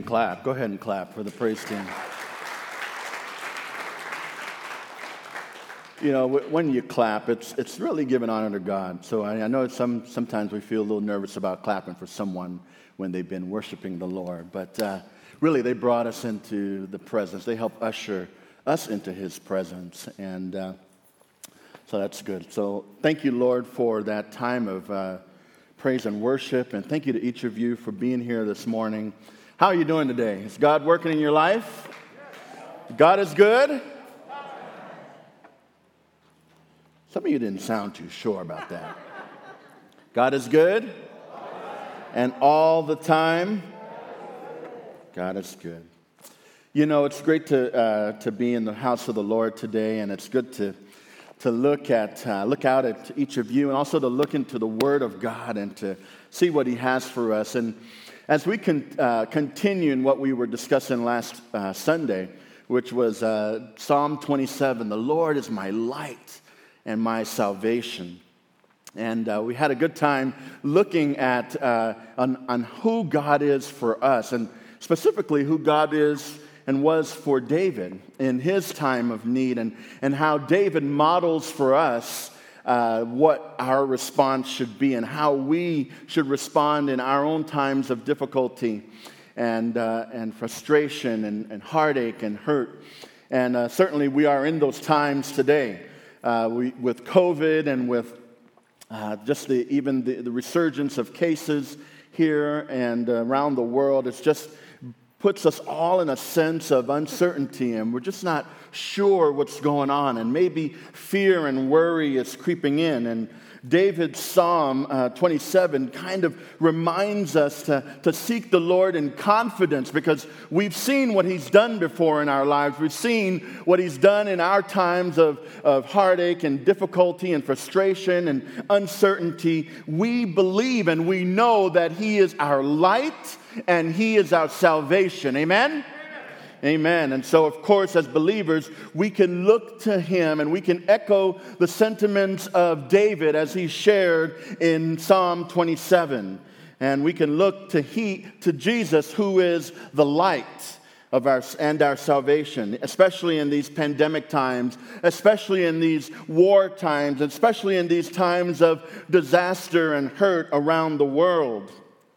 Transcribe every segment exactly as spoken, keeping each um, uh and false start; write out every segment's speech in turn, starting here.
clap. Go ahead and clap for the praise team. You know, when you clap, it's it's really giving honor to God. So I, I know some sometimes we feel a little nervous about clapping for someone when they've been worshiping the Lord. But uh, really, they brought us into the presence. They helped usher us into His presence. And uh, so that's good. So thank you, Lord, for that time of uh, praise and worship. And thank you to each of you for being here this morning. How are you doing today? Is God working in your life? God is good? Some of you didn't sound too sure about that. God is good? And all the time? God is good. You know, it's great to uh, to be in the house of the Lord today, and it's good to to look at uh, look out at each of you, and also to look into the Word of God and to see what He has for us. And as we can uh, continue in what we were discussing last uh, Sunday, which was uh, Psalm twenty-seven, the Lord is my light and my salvation. And uh, we had a good time looking at uh, on, on who God is for us, and specifically who God is and was for David in his time of need, and, and how David models for us uh, what our response should be and how we should respond in our own times of difficulty and, uh, and frustration and, and heartache and hurt. And uh, certainly we are in those times today. Uh, we, with COVID and with uh, just the, even the, the resurgence of cases here and uh, around the world, it's just puts us all in a sense of uncertainty, and we're just not sure what's going on, and maybe fear and worry is creeping in. And David's Psalm uh, twenty-seven kind of reminds us to, to seek the Lord in confidence, because we've seen what He's done before in our lives. We've seen what He's done in our times of, of heartache and difficulty and frustration and uncertainty. We believe and we know that He is our light and He is our salvation. Amen? Amen. And so, of course, as believers, we can look to Him and we can echo the sentiments of David as he shared in Psalm twenty-seven. And we can look to he to Jesus, who is the light of our and our salvation, especially in these pandemic times, especially in these war times, especially in these times of disaster and hurt around the world.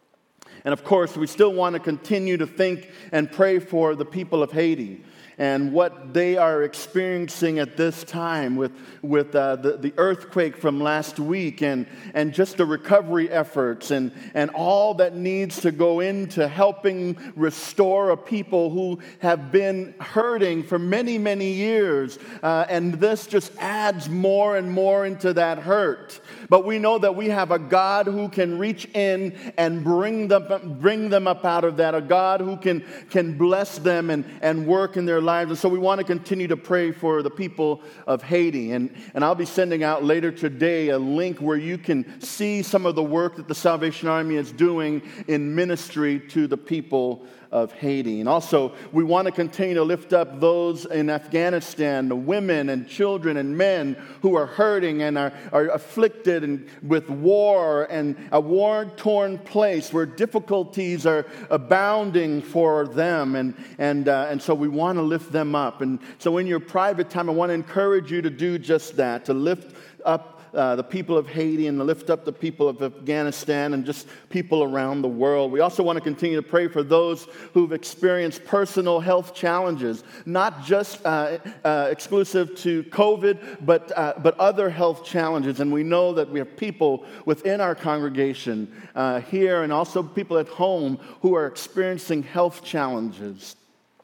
And of course, we still want to continue to think and pray for the people of Haiti and what they are experiencing at this time with, with uh, the, the earthquake from last week and, and just the recovery efforts and, and all that needs to go into helping restore a people who have been hurting for many, many years. Uh, and this just adds more and more into that hurt. But we know that we have a God who can reach in and bring them, bring them up out of that, a God who can, can bless them and, and work in their lives. And so we want to continue to pray for the people of Haiti. And, and I'll be sending out later today a link where you can see some of the work that the Salvation Army is doing in ministry to the people of Haiti. And also, we want to continue to lift up those in Afghanistan, the women and children and men who are hurting and are, are afflicted and with war and a war-torn place where difficulties are abounding for them. And, and, uh, and so we want to lift them up. And so in your private time, I want to encourage you to do just that, to lift up Uh, the people of Haiti and to lift up the people of Afghanistan and just people around the world. We also want to continue to pray for those who've experienced personal health challenges, not just uh, uh, exclusive to COVID, but uh, but other health challenges. And we know that we have people within our congregation uh, here and also people at home who are experiencing health challenges.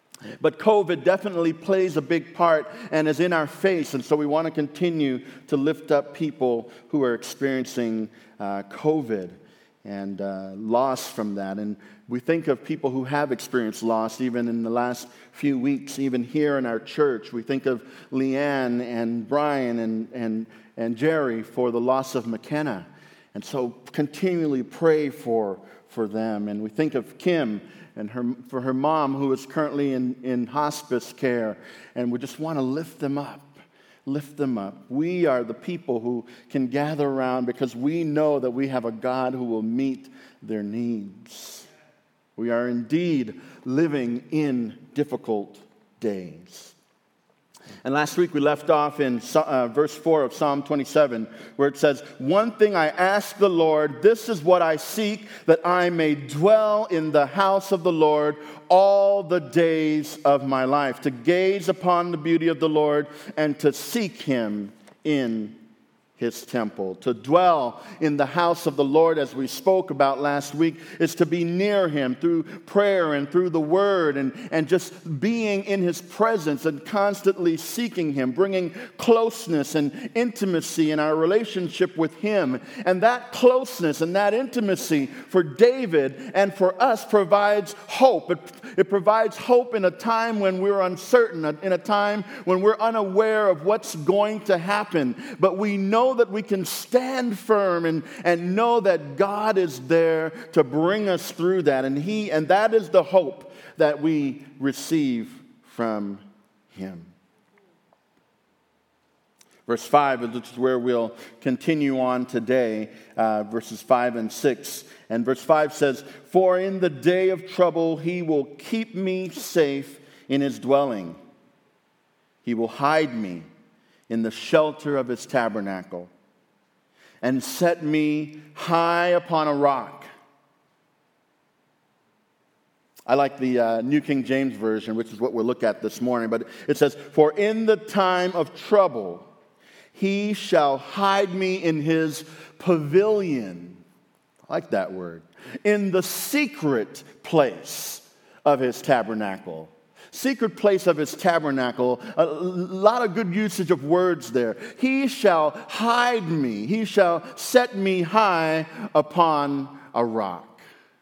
But COVID definitely plays a big part and is in our face, and so we want to continue to lift up people who are experiencing uh, COVID and uh, loss from that. And we think of people who have experienced loss even in the last few weeks, even here in our church. We think of Leanne and Brian and, and, and Jerry for the loss of McKenna. And so continually pray for, for them. And we think of Kim and her, for her mom, who is currently in, in hospice care. And we just want to lift them up, lift them up. We are the people who can gather around because we know that we have a God who will meet their needs. We are indeed living in difficult days. And last week we left off in uh, verse four of Psalm twenty-seven, where it says, "One thing I ask the Lord, this is what I seek, that I may dwell in the house of the Lord all the days of my life, to gaze upon the beauty of the Lord and to seek him in his temple." To dwell in the house of the Lord, as we spoke about last week, is to be near him through prayer and through the word, and, and just being in his presence and constantly seeking him, bringing closeness and intimacy in our relationship with him. And that closeness and that intimacy for David and for us provides hope. It, it provides hope in a time when we're uncertain, in a time when we're unaware of what's going to happen. But we know that we can stand firm and, and know that God is there to bring us through that. And he and that is the hope that we receive from him. Verse five, which is where we'll continue on today, uh, verses five and six. And verse five says, "For in the day of trouble he will keep me safe in his dwelling. He will hide me in the shelter of his tabernacle, and set me high upon a rock." I like the uh, New King James Version, which is what we'll look at this morning. But it says, "For in the time of trouble, he shall hide me in his pavilion." I like that word. "In the secret place of his tabernacle." Secret place of his tabernacle. A lot of good usage of words there. "He shall hide me. He shall set me high upon a rock."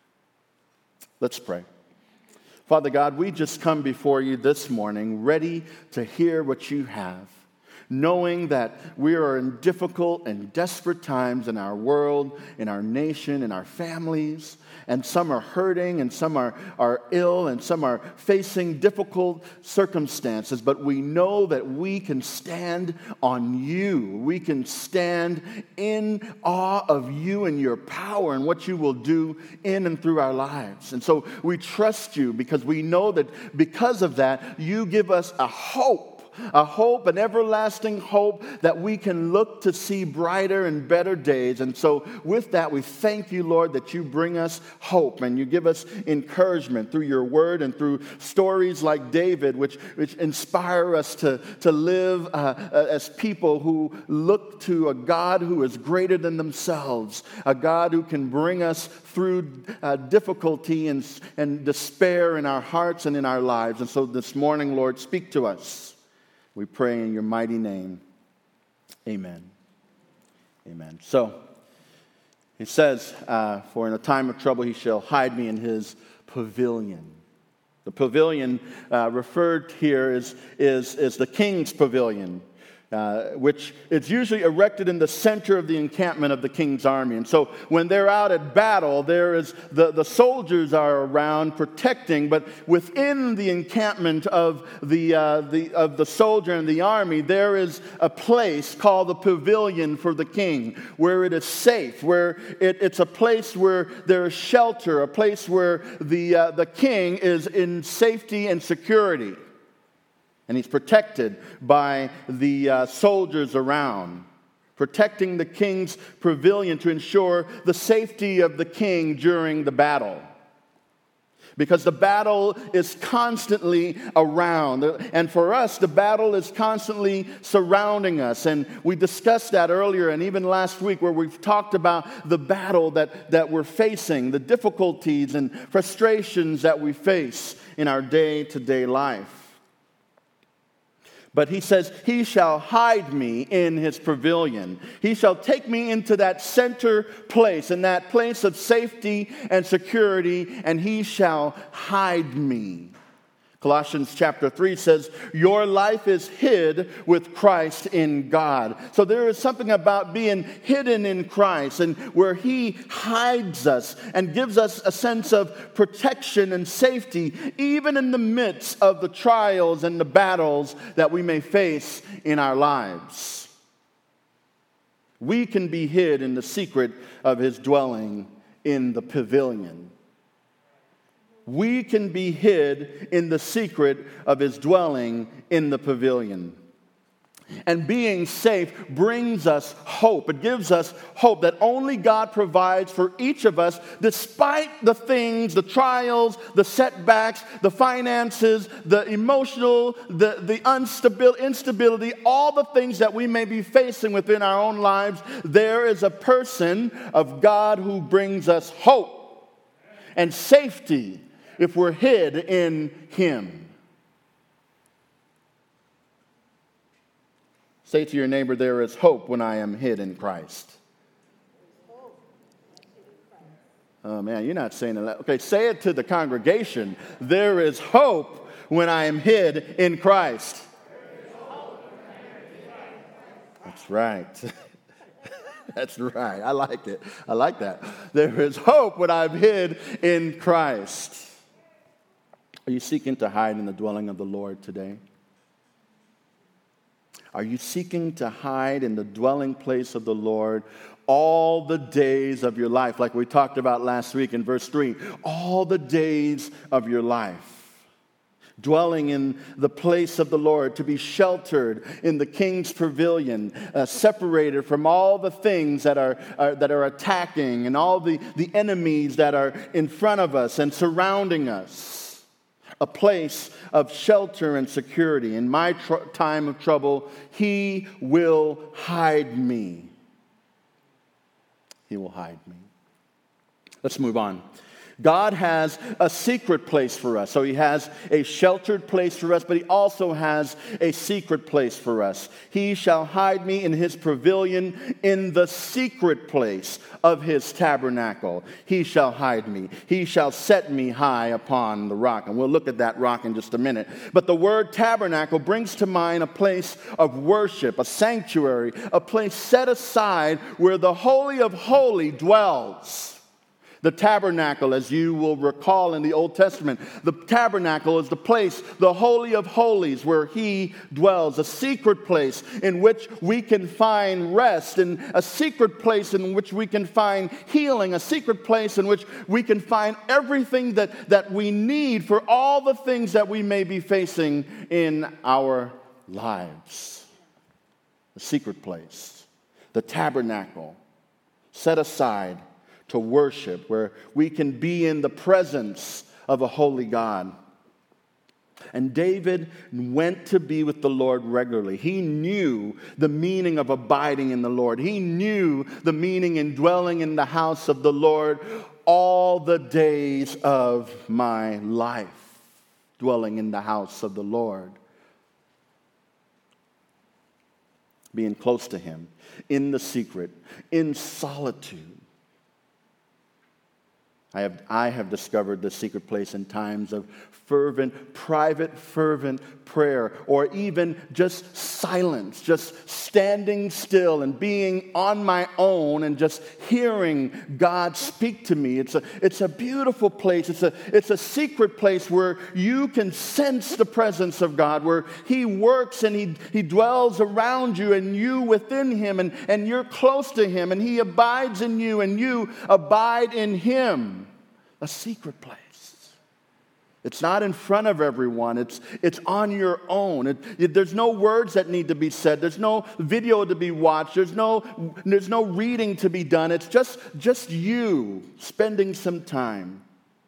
Let's pray. Father God, we just come before you this morning ready to hear what you have, knowing that we are in difficult and desperate times in our world, in our nation, in our families. And some are hurting, and some are, are ill, and some are facing difficult circumstances. But we know that we can stand on you. We can stand in awe of you and your power and what you will do in and through our lives. And so we trust you because we know that because of that, you give us a hope. A hope, an everlasting hope that we can look to see brighter and better days. And so with that, we thank you, Lord, that you bring us hope and you give us encouragement through your word and through stories like David, which, which inspire us to, to live uh, as people who look to a God who is greater than themselves, a God who can bring us through uh, difficulty and, and despair in our hearts and in our lives. And so this morning, Lord, speak to us. We pray in your mighty name. Amen. Amen. So, he says, uh, "For in a time of trouble he shall hide me in his pavilion." The pavilion uh, referred here is, is, is the king's pavilion, uh, which is usually erected in the center of the encampment of the king's army. And so when they're out at battle, there is the, the soldiers are around protecting, but within the encampment of the, uh, the, of the soldier and the army, there is a place called the pavilion for the king, where it is safe, where it, it's a place where there is shelter, a place where the, uh, the king is in safety and security. And he's protected by the uh, soldiers around, protecting the king's pavilion to ensure the safety of the king during the battle. Because the battle is constantly around. And for us, the battle is constantly surrounding us. And we discussed that earlier and even last week where we've talked about the battle that, that we're facing, the difficulties and frustrations that we face in our day-to-day life. But he says, he shall hide me in his pavilion. He shall take me into that center place, in that place of safety and security, and he shall hide me. Colossians chapter three says, your life is hid with Christ in God. So there is something about being hidden in Christ and where he hides us and gives us a sense of protection and safety, even in the midst of the trials and the battles that we may face in our lives. We can be hid in the secret of his dwelling in the pavilion. we can be hid in the secret of his dwelling in the pavilion. And being safe brings us hope. It gives us hope that only God provides for each of us, despite the things, the trials, the setbacks, the finances, the emotional, the, the unstabil- instability, all the things that we may be facing within our own lives. There is a person of God who brings us hope and safety if we're hid in him. Say to your neighbor, there is hope when I am hid in Christ. Oh man, you're not saying that. Okay, say it to the congregation. There is hope when I am hid in Christ. That's right. That's right. I like it. I like that. There is hope when I'm hid in Christ. Are you seeking to hide in the dwelling of the Lord today? Are you seeking to hide in the dwelling place of the Lord all the days of your life? Like we talked about last week in verse three. All the days of your life. Dwelling in the place of the Lord, to be sheltered in the king's pavilion, uh, separated from all the things that are, are that are attacking and all the, the enemies that are in front of us and surrounding us. A place of shelter and security. In my tr- time of trouble, he will hide me. He will hide me. Let's move on. God has a secret place for us. So he has a sheltered place for us, but he also has a secret place for us. He shall hide me in his pavilion in the secret place of his tabernacle. He shall hide me. He shall set me high upon the rock. And we'll look at that rock in just a minute. But the word tabernacle brings to mind a place of worship, a sanctuary, a place set aside where the Holy of Holies dwells. The tabernacle, as you will recall in the Old Testament, the tabernacle is the place, the Holy of Holies, where he dwells, a secret place in which we can find rest, and a secret place in which we can find healing, a secret place in which we can find everything that, that we need for all the things that we may be facing in our lives. The secret place, the tabernacle, set aside to worship, where we can be in the presence of a holy God. And David went to be with the Lord regularly. He knew the meaning of abiding in the Lord. He knew the meaning in dwelling in the house of the Lord all the days of my life, dwelling in the house of the Lord. Being close to him, in the secret, in solitude. I have, I have discovered the secret place in times of fervent, private, fervent prayer, or even just silence, just standing still and being on my own and just hearing God speak to me. It's a, it's a beautiful place. It's a, it's a secret place where you can sense the presence of God, where he works and he, he dwells around you and you within him, and, and you're close to him, and he abides in you and you abide in him. A secret place. It's not in front of everyone. It's, it's on your own. It, it, there's no words that need to be said. There's no video to be watched. There's no, there's no reading to be done. It's just, just you spending some time.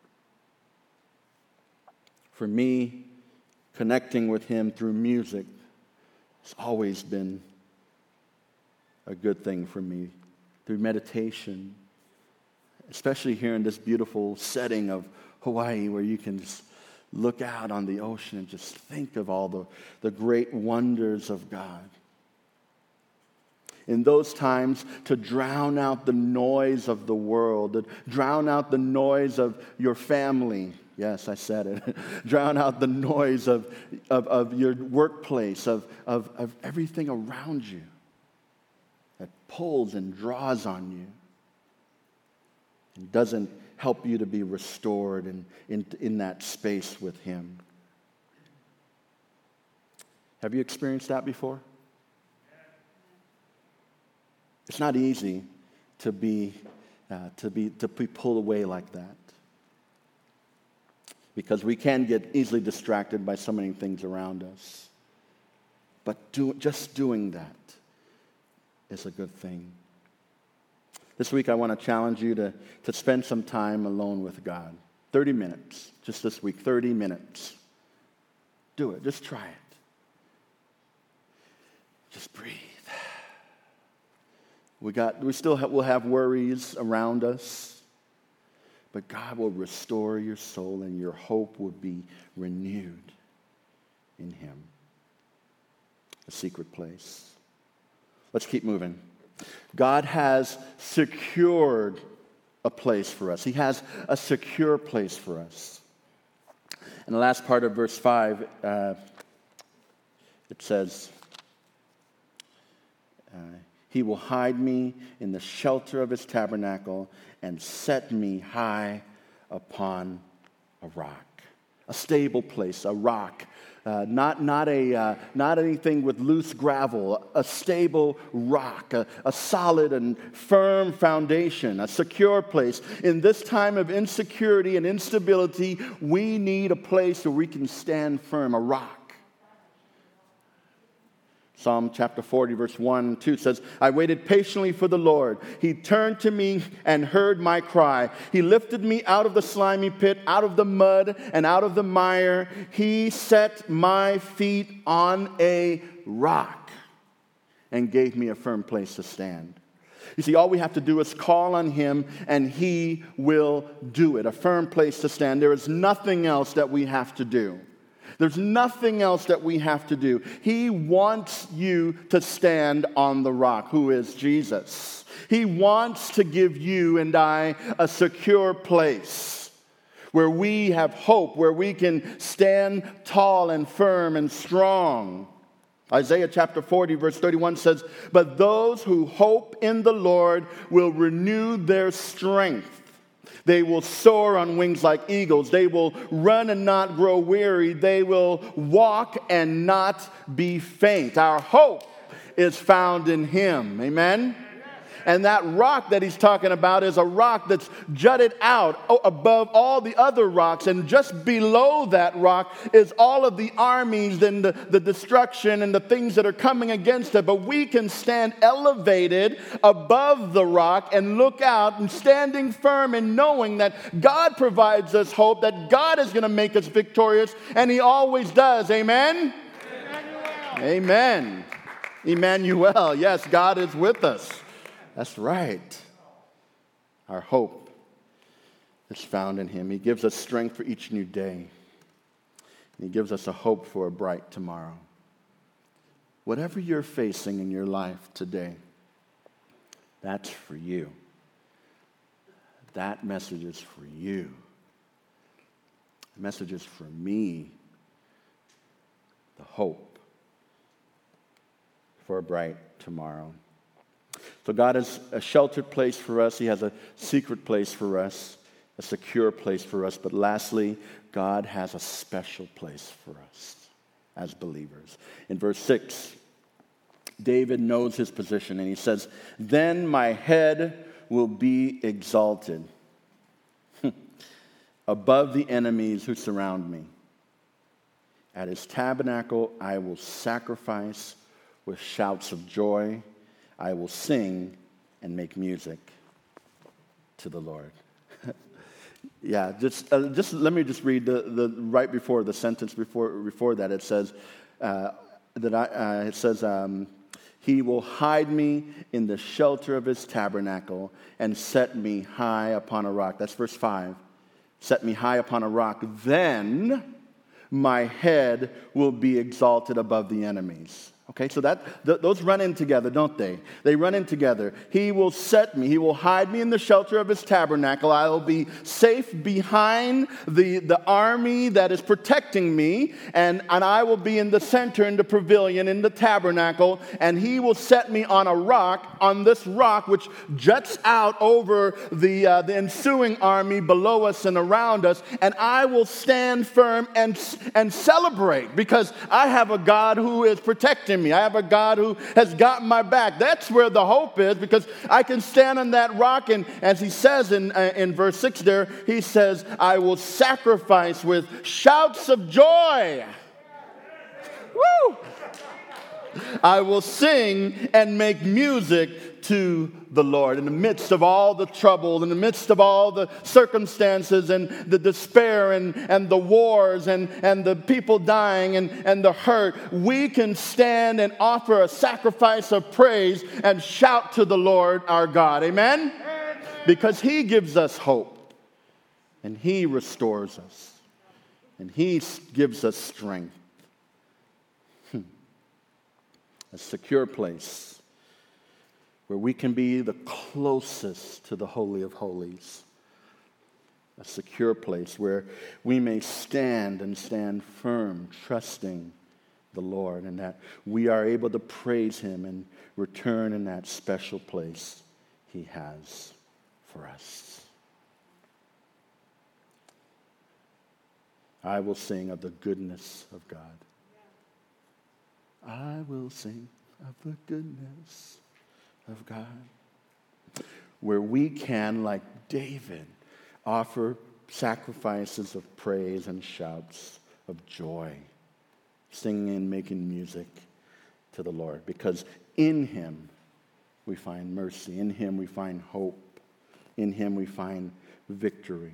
For me, connecting with him through music has always been a good thing for me. Through meditation. Especially here in this beautiful setting of Hawaii, where you can just look out on the ocean and just think of all the, the great wonders of God. In those times, to drown out the noise of the world, to drown out the noise of your family. Yes, I said it. Drown out the noise of, of, of your workplace, of, of, of everything around you that pulls and draws on you. It doesn't help you to be restored in, in, in that space with him. Have you experienced that before? It's not easy to be, uh, to be, to be pulled away like that. because we can get easily distracted by so many things around us. But do, just doing that is a good thing. This week I want to challenge you to, to spend some time alone with God. thirty minutes, just this week, thirty minutes. Do it, just try it. Just breathe. We got, we still have, will have worries around us, but God will restore your soul and your hope will be renewed in Him. A secret place. Let's keep moving. God has secured a place for us. He has a secure place for us. In the last part of verse five, uh, it says, uh, He will hide me in the shelter of His tabernacle and set me high upon a rock. A stable place, a rock. Uh, not, not, a, uh, not anything with loose gravel, a stable rock, a, a solid and firm foundation, a secure place. In this time of insecurity and instability, we need a place where we can stand firm, a rock. Psalm chapter forty, verse one and two says, I waited patiently for the Lord. He turned to me and heard my cry. He lifted me out of the slimy pit, out of the mud and out of the mire. He set my feet on a rock and gave me a firm place to stand. You see, all we have to do is call on Him and He will do it. A firm place to stand. There is nothing else that we have to do. There's nothing else that we have to do. He wants you to stand on the rock, who is Jesus. He wants to give you and I a secure place where we have hope, where we can stand tall and firm and strong. Isaiah chapter forty, verse thirty-one says, But those who hope in the Lord will renew their strength. They will soar on wings like eagles. They will run and not grow weary. They will walk and not be faint. Our hope is found in Him. Amen? And that rock that he's talking about is a rock that's jutted out above all the other rocks. And just below that rock is all of the armies and the, the destruction and the things that are coming against it. But we can stand elevated above the rock and look out and standing firm and knowing that God provides us hope, that God is going to make us victorious. And He always does. Amen? Emmanuel. Amen. Emmanuel. Yes, God is with us. That's right. Our hope is found in Him. He gives us strength for each new day. And He gives us a hope for a bright tomorrow. Whatever you're facing in your life today, that's for you. That message is for you. The message is for me. The hope for a bright tomorrow. So God is a sheltered place for us. He has a secret place for us, a secure place for us. But lastly, God has a special place for us as believers. In verse six, David knows his position, and he says, Then my head will be exalted above the enemies who surround me. At His tabernacle I will sacrifice with shouts of joy. I will sing and make music to the Lord. yeah, just uh, just let me just read the, the right before the sentence before before that. It says uh, that I, uh, it says um, He will hide me in the shelter of His tabernacle and set me high upon a rock. That's verse five. Set me high upon a rock. Then my head will be exalted above the enemies. Okay, so that th- those run in together, don't they? They run in together. He will set me. He will hide me in the shelter of His tabernacle. I will be safe behind the, the army that is protecting me. And, and I will be in the center, in the pavilion, in the tabernacle. And He will set me on a rock, on this rock, which juts out over the, uh, the ensuing army below us and around us. And I will stand firm and, and celebrate because I have a God who is protecting me. me. I have a God who has got my back. That's where the hope is, because I can stand on that rock. And as he says in, uh, in verse six there, he says, I will sacrifice with shouts of joy. Woo! I will sing and make music to the Lord. In the midst of all the trouble, in the midst of all the circumstances and the despair and, and the wars and, and the people dying and, and the hurt, we can stand and offer a sacrifice of praise and shout to the Lord our God. Amen? Amen. Because he gives us hope, and he restores us, and he gives us strength. A secure place where we can be the closest to the Holy of Holies. A secure place where we may stand and stand firm, trusting the Lord, and that we are able to praise him and return in that special place he has for us. I will sing of the goodness of God. I will sing of the goodness of God. Where we can, like David, offer sacrifices of praise and shouts of joy, singing and making music to the Lord. Because in him we find mercy. In him we find hope. In him we find victory.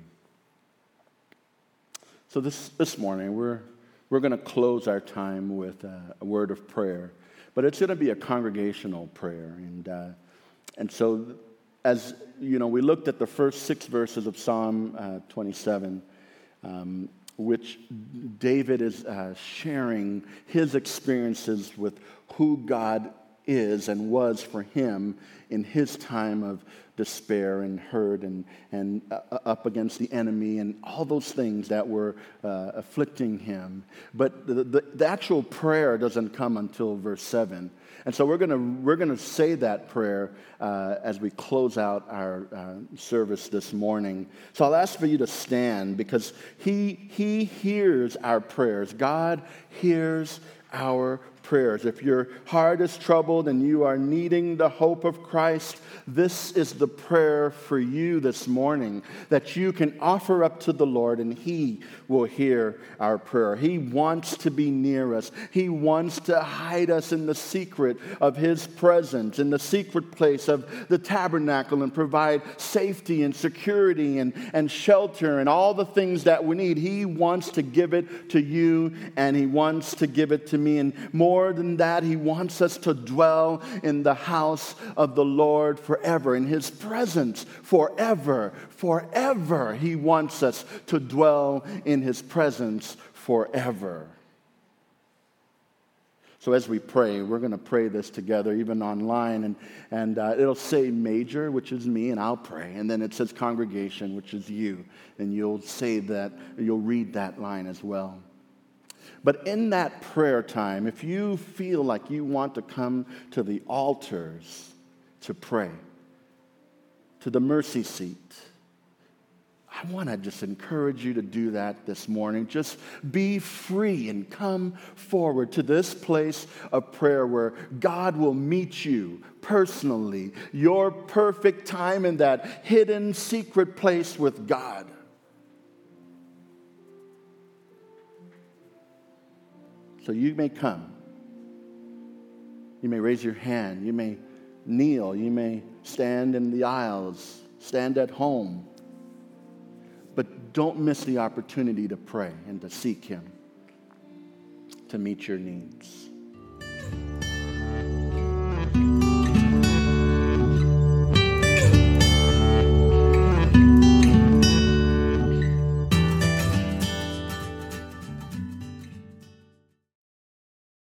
So this, this morning we're We're going to close our time with a, a word of prayer, but it's going to be a congregational prayer. And uh, and so, as you know, we looked at the first six verses of Psalm uh, twenty-seven, um, which David is uh, sharing his experiences with who God is and was for him in his time of despair and hurt and, and uh, up against the enemy and all those things that were uh, afflicting him. But the, the, the actual prayer doesn't come until verse seven. And so we're going to we're gonna say that prayer uh, as we close out our uh, service this morning. So I'll ask for you to stand, because he, he hears our prayers. God hears our prayers. If your heart is troubled and you are needing the hope of Christ, this is the prayer for you this morning that you can offer up to the Lord, and he will hear our prayer. He wants to be near us. He wants to hide us in the secret of his presence, in the secret place of the tabernacle, and provide safety and security and, and shelter and all the things that we need. He wants to give it to you, and he wants to give it to me. And more More than that, he wants us to dwell in the house of the Lord forever, in his presence forever, forever. He wants us to dwell in his presence forever. So as we pray, we're going to pray this together, even online, and, and uh, it'll say major, which is me, and I'll pray. And then it says congregation, which is you, and you'll say that, you'll read that line as well. But in that prayer time, if you feel like you want to come to the altars to pray, to the mercy seat, I want to just encourage you to do that this morning. Just be free and come forward to this place of prayer where God will meet you personally, your perfect time in that hidden, secret place with God. So you may come. You may raise your hand. You may kneel. You may stand in the aisles. Stand at home. But don't miss the opportunity to pray and to seek him, to meet your needs.